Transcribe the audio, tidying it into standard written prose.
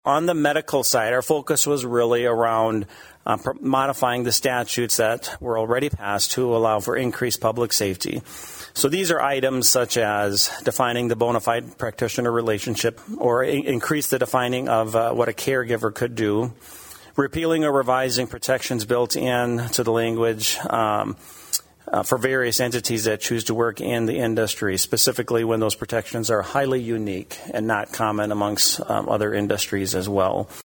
On the medical side, our focus was really around modifying the statutes that were already passed to allow for increased public safety. So these are items such as defining the bona fide practitioner relationship, or increase the defining of what a caregiver could do, repealing or revising protections built in to the language for various entities that choose to work in the industry, specifically when those protections are highly unique and not common amongst other industries as well.